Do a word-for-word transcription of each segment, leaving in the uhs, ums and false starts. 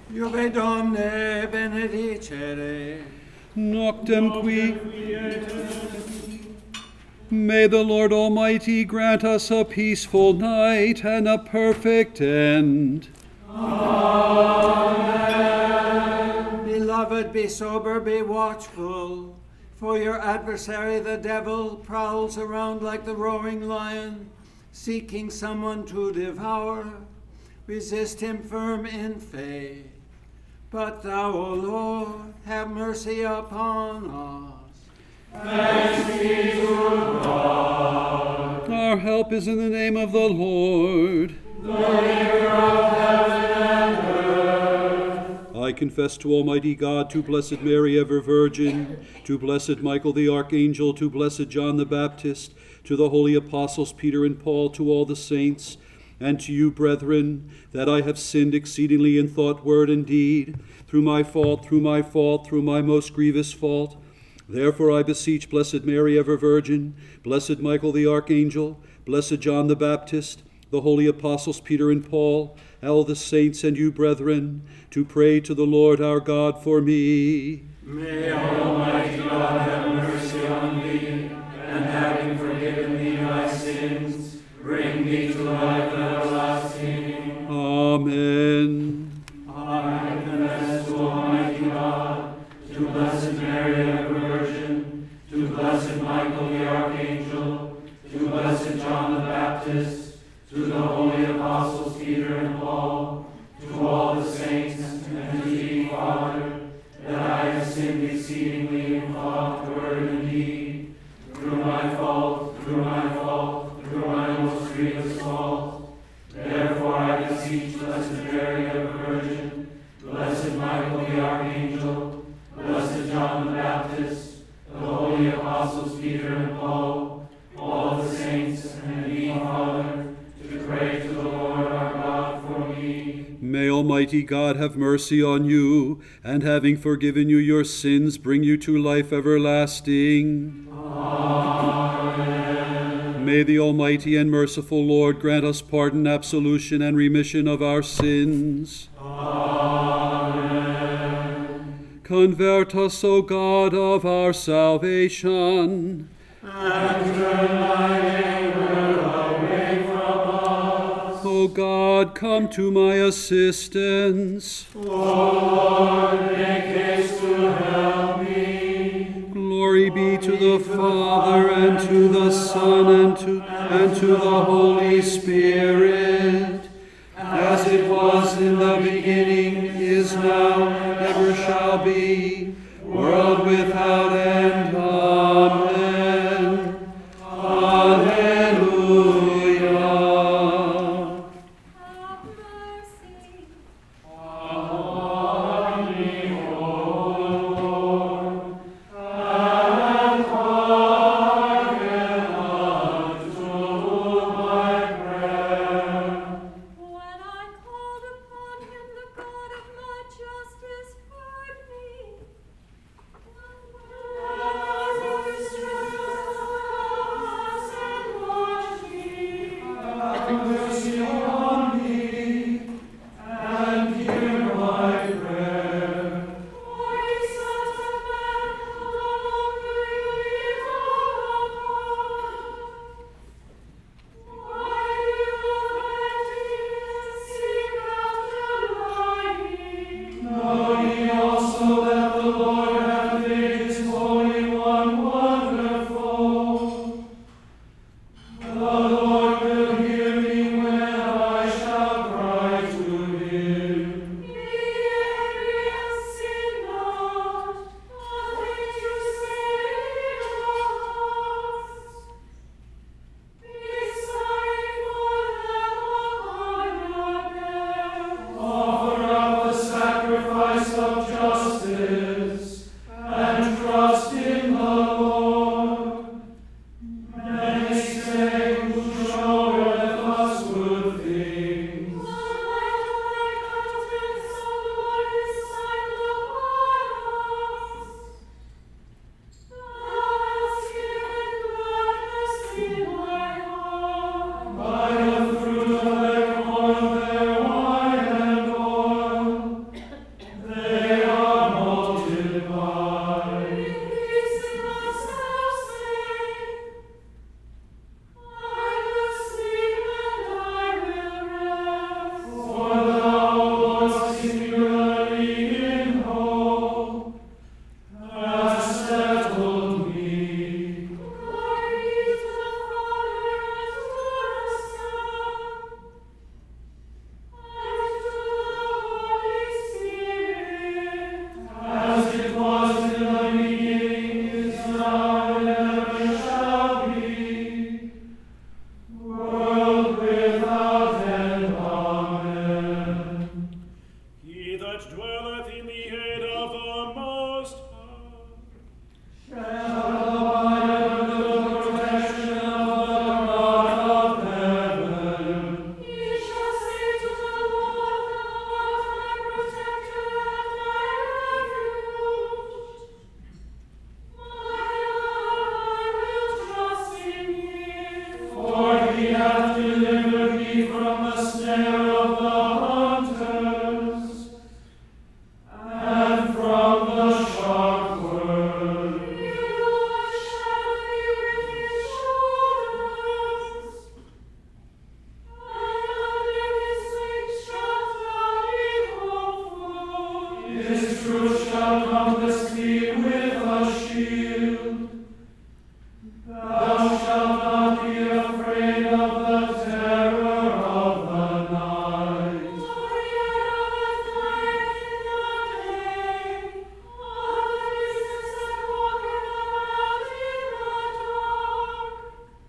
Iuve Domne benedicere. Noctem qui. May the Lord Almighty grant us a peaceful night and a perfect end. Amen. Beloved, be sober, be watchful. For your adversary, the devil, prowls around like the roaring lion, seeking someone to devour. Resist him firm in faith. But thou, O Lord, have mercy upon us. Thanks be to God. Our help is in the name of the Lord, the maker of heaven and earth. I confess to Almighty God, to Blessed Mary, ever Virgin, to Blessed Michael the Archangel, to Blessed John the Baptist, to the holy apostles Peter and Paul, to all the saints, and to you, brethren, that I have sinned exceedingly in thought, word, and deed, through my fault, through my fault, through my most grievous fault. Therefore I beseech Blessed Mary, ever Virgin, Blessed Michael the Archangel, Blessed John the Baptist, the holy apostles Peter and Paul, all the saints, and you, brethren, to pray to the Lord our God for me. May Almighty God have mercy on thee, and having forgiven thee thy sins, bring thee to life everlasting. Amen. I confess to Almighty God, to Blessed Mary, ever Virgin, to Blessed Michael the Archangel, to Blessed John the Baptist, to the holy apostles Peter and Paul, to all the saints, and to thee, Father, that I have sinned exceedingly in thought, word, and deed, through my fault, through my fault, through my most grievous fault. Therefore I beseech Blessed Mary, ever Virgin, Blessed Michael the Archangel, Blessed John the Baptist, the holy apostles Peter and Paul, all the saints, and thee, Father, to pray to the Lord our God for me. May Almighty God have mercy on you, and having forgiven you your sins, bring you to life everlasting. Amen. May the Almighty and merciful Lord grant us pardon, absolution, and remission of our sins. Amen. Convert us, O God of our salvation, and turn thine anger away from us. O God, come to my assistance. O Lord, make haste to help me. Glory be to the Father, and to the Son, and to, and to the Holy Spirit, as it was in the beginning, is now, and ever shall be, world without end. Amen. Alleluia. Have mercy. On me, O Lord, and hearken unto my prayer. When I called upon him, the God of my justice heard me. When that dwelleth in the aid of the Most High. Shall abide under the protection of the God of heaven. He shall say to the Lord, Thou art my protector and my refuge. My Lord, I will trust in him. For he hath delivered me from the snare of the hunters, and from the sharp worm. He will shadow thee with his shoulders, and under his wings shalt thou be hopeful. His truth shall compass thee with a shield. Thou shalt not be afraid of the terror of the night, Nor yet of the flight in the day, of the beasts that walketh about in the dark,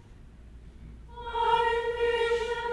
of impatient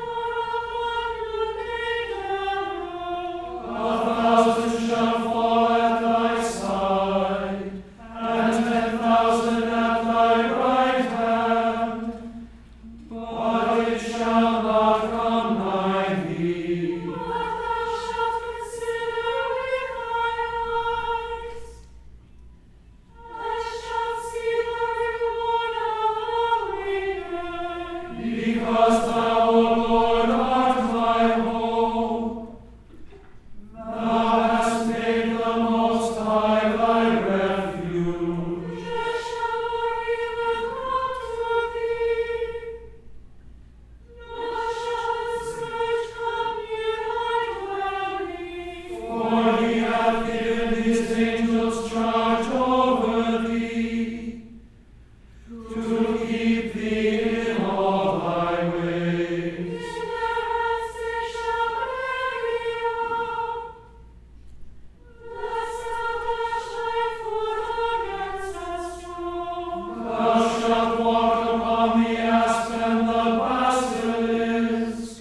or of one a thousand shall fall at thy side, and ten thousand at thy right hand, but it shall not come nigh thee. But thou shalt consider with thine eyes, and shalt see the reward of the wicked. Because thou, O Lord, art my hope. Thou hast made the Most High thy refuge. There shall no evil come to thee, nor shall the scourge come near thy dwelling. For he hath given his angels charge over thee, to keep thee in all thy ways. In their hands they shall bear thee up, lest thou dash thy foot against a stone. Thou shalt walk upon the asp and the basilisk,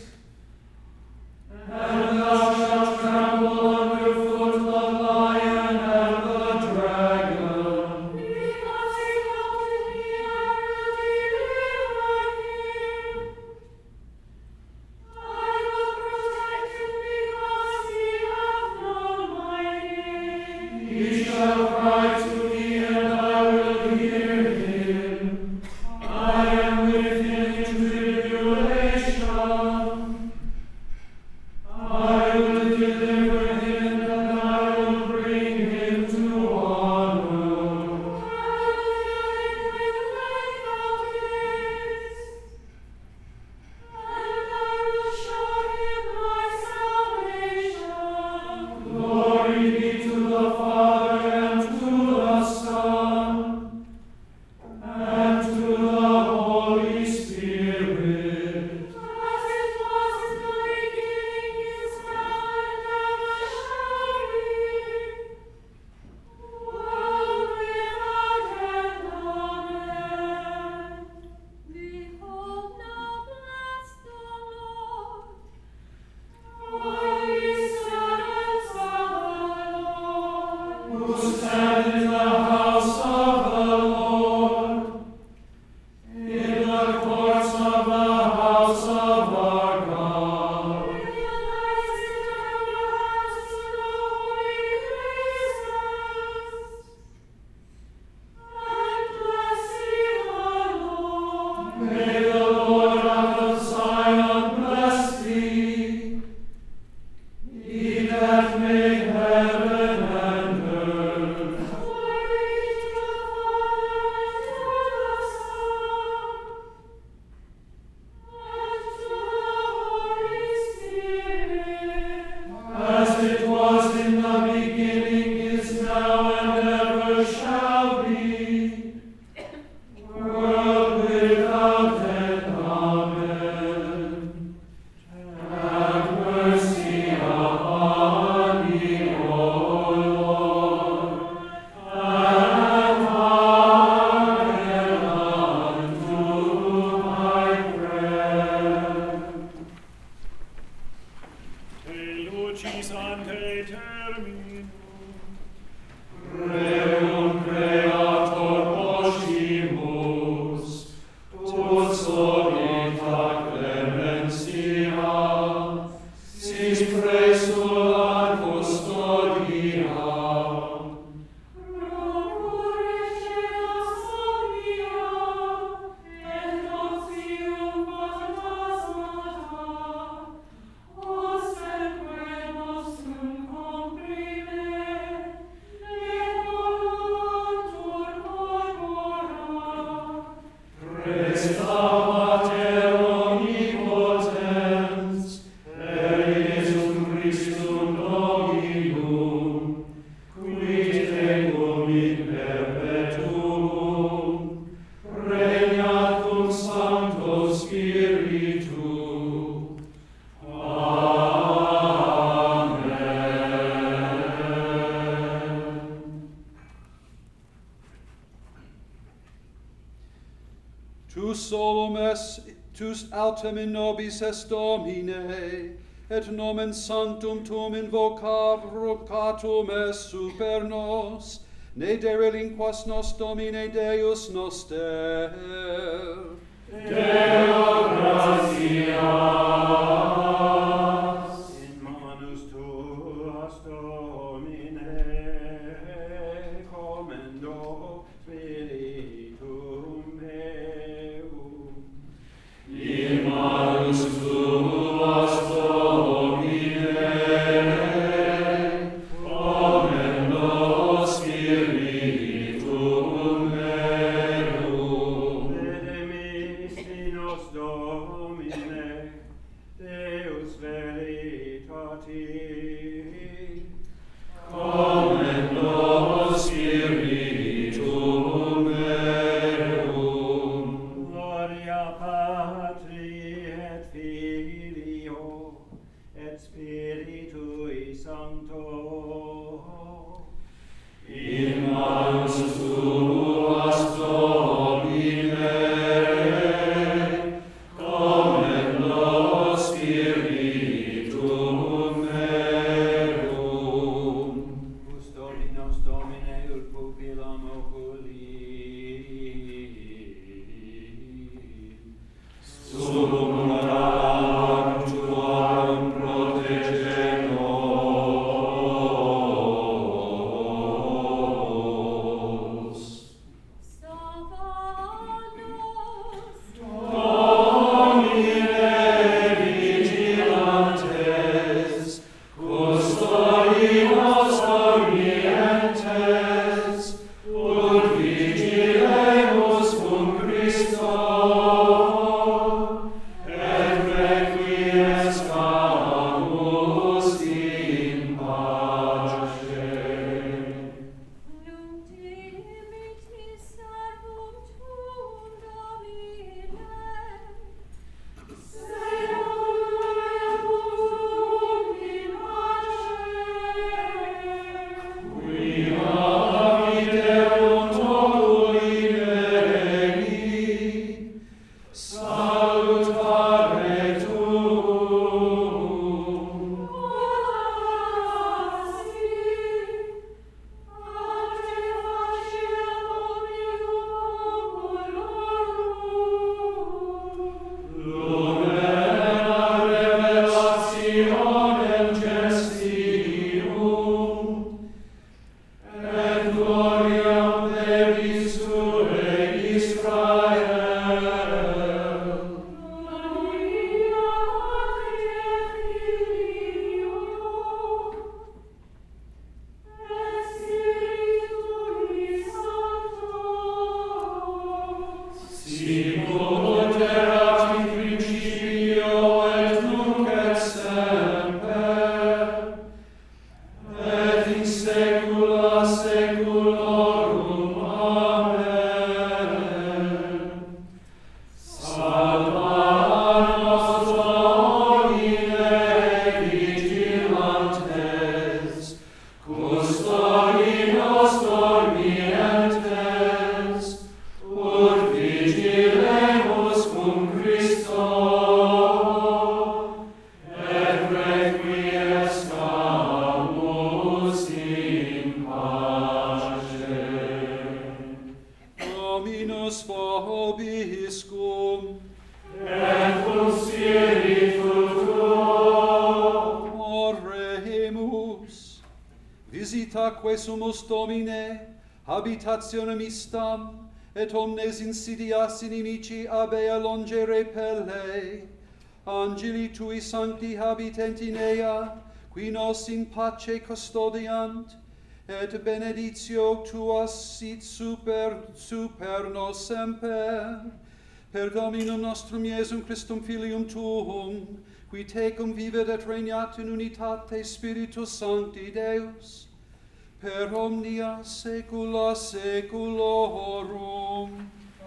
and thou shalt trample under foot the lion and the dragon. Because he helped me, I will deliver him. I will protect him because he hath known my name. He shall cry to me, and I will hear him. I am with him in tribulation. I will deliver him, and I will bring him to honor. I will fill him with thankful days, and I will show him my salvation. Glory be to the Father, and to the Son, and to the Holy Spirit. As it was in the beginning, is now, and ever shall be, world without end. Amen. Behold, now bless the Lord, all ye servants of the Lord. Who stand in the house of the Lord, in the courts of the house of our God. With the lights in your hands to the holy places, and bless ye the Lord. May the Lord out of Zion bless thee, he that made heaven and earth. Glory to the Father, and to the Son, and to the Holy Spirit. As it was in the beginning, is now, and ever shall be, world without end. Amen. Have mercy upon me, O Lord, and hearken unto my prayer. Te lucis ante te Reum Creator poscimus, ut solita clementia, sis presula custodia. Tu solum es, tus autem in nobis est Domine, et nomen sanctum tum invocatum es super nos, ne derelinquas nos Domine Deus noster. Deo gratias. In manus tuas, Domine, commendo spiritum meum. In manus tuas, Domine, commendo spiritum meum. Redemisti nos, Domine, Deus veritatis. Commendo spiritum meum. Gloria Patri et Filio et Spiritui Sancto. In manus tuas, Domine, commendo spiritum meum. Custodinos Domine ut pupillam oculi. Sum radam tuam protege nos. Domine vigilantes, custodinos dormientes, ut vigilemus cum Christo, et requiescamus in pace. Nunc dimitis servum tuum, Domine, sed conduemus in pace. Quia viderunt oculi mei, salutare tuum. Lumina revelationem gestium, et gloriam Deus tuae Israel. Sicut erat in principio et nunc et semper, et in saecula saeculorum. Amen. Salva nos, Domine vigilantes, custodinos dormientes, ut vigilemus cum Christo, et requiescamus visitaque sumus Domine, habitationem istam, et omnes insidias inimici abea longe repelle. Angeli tui sancti habitent in ea, qui nos in pace custodiant, et beneditio tua sit super, super nos semper, per Dominum nostrum Iesum Christum Filium tuum, qui tecum vivet et regnat in unitate Spiritus Sancti Deus, per omnia saecula saeculorum.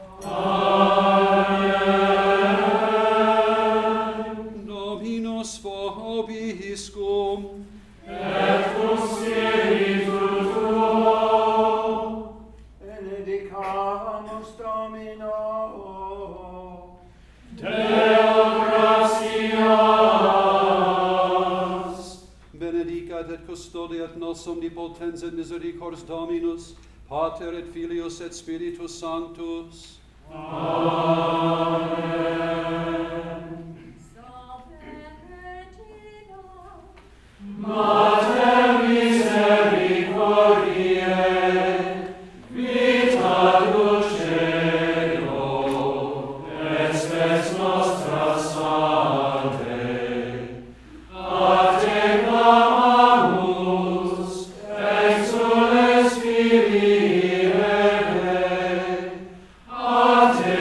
Amen. Dominus vobiscum. Et cum spiritu tuo. Benedicamus Domino. Deo gratias. Benedicat et custodiat nos omnipotens et misericords Dominus, Pater et Filius et Spiritus Sanctus. Amen. Salve Regina, Mater misericordiae, vita dulcedo, et spes nostra salve. A te clamamus, exules filii Eve, a te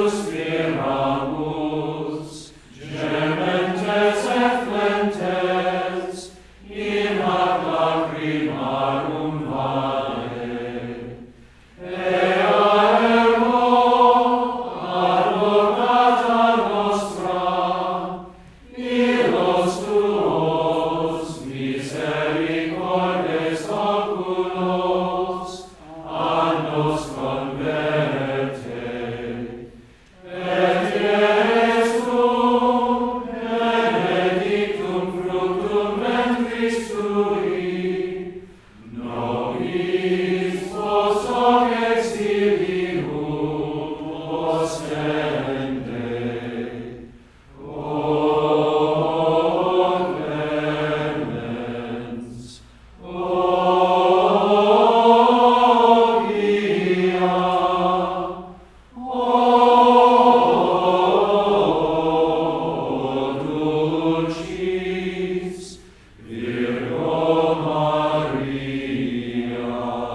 suspiramus, gementes et flentes, in hoc lacrimarum vale. Ea ergo, advocata nostra, illos tuos misericordes oculos, a nos converte. Et Iesum, benedictum fructum ventris tui, nobis post hoc exilium ostende. O clemens, O pia, O dulcis Virgo Maria.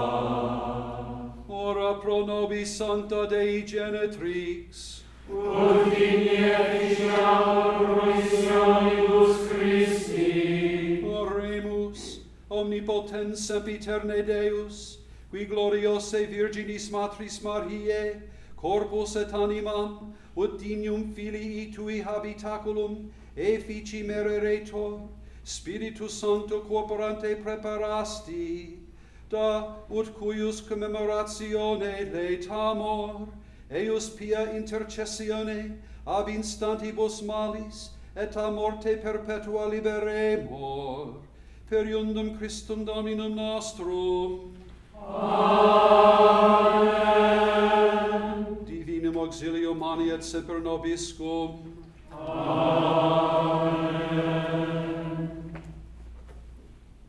Ora pro nobis Sancta Dei Genetrix, Ut digne efficiamur promissionibus Christi. oremus, omnipotens sempiterne Deus, qui gloriose Virginis Matris Mariae, corpus et animam, ut dignum filii tui habitaculum, effici mereretur, Spiritus Sancto corporante preparasti, da ut cuius commemoratione leitamor, eius pia intercessione ab instantibus malis, et a morte perpetua liberemur, per iundum Christum Dominum nostrum. Amen. Divinum auxilium mani et semper nobiscum. Amen.